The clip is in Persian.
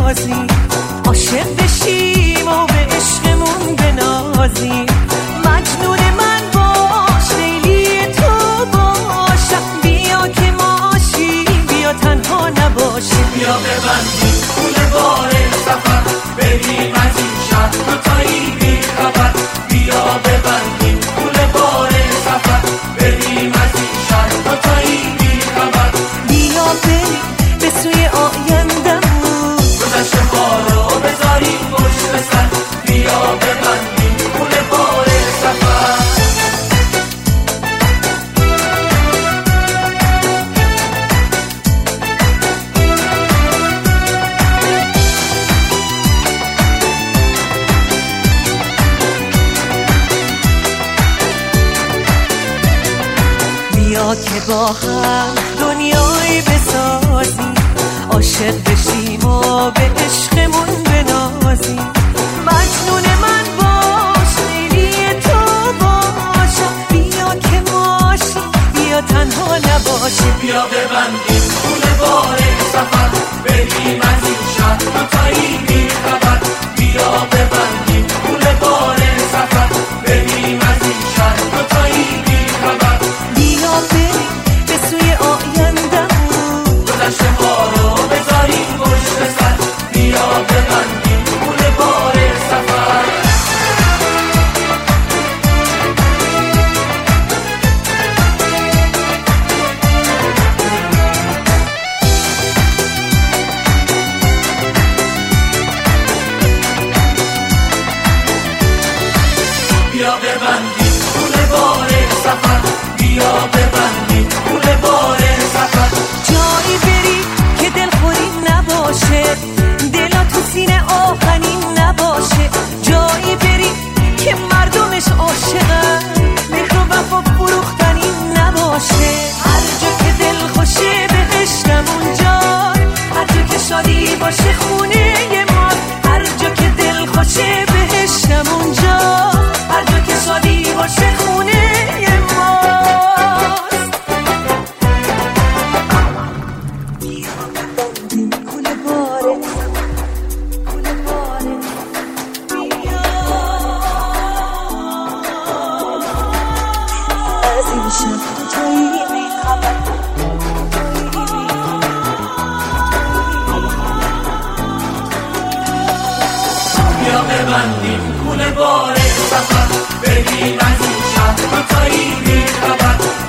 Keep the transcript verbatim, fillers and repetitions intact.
بسازیم، عاشق بشیم و به عشقمون بنازیم. مجنون من باش، لیلی تو باشم، بیا که ماشیم، بیا تنها نباشیم. بیا ببندیم پول بار سفر، بریم از این شهر دوتایی بی خبر. بیا ببندیم پول بار سفر، بریم از این شهر دوتایی بی خبر. بیا بریم به سوی آیندمون، گذشته ها رو بذاریم پشت سر. بیا ببندیم پول بار سفر. بیا که با هم دنیایی بسازیم، عاشق بشیم و به عشقمون بنازیم. مجنون من باش، لیلی تو باشم، بیا که ماشیم، بیا تنها نباشیم. بیا ببندیم پول بار سفر، بریم از این شهر دوتایی بی خبر. بیا ببندیم پول بار سفر، بریم از این شهر دوتایی بی خبر. بیا بریم به سوی آیندمون، گذشته ها رو بذاریم پشت سر. بیا ببندیم پول بار سفر. بیا ببندیم پول بار سفر، بیا ببندیم پول بار سفر. جایی بری که دلخوری نباشه، دلا تو سینه آهنین نباشه. جایی بری که مردمش عاشقن، مهر و وفا فروختنی نباشه. هر جا که دل خوشه بهشتم اونجا، هر جا که شادی باشه خونه ما. هر جا که دل خوشه بهشتم اونجا، هر جا که شادی باشه خونه ما. بیا ببندیم پول بار سفر، بریم از این شهر دوتایی بی خبر.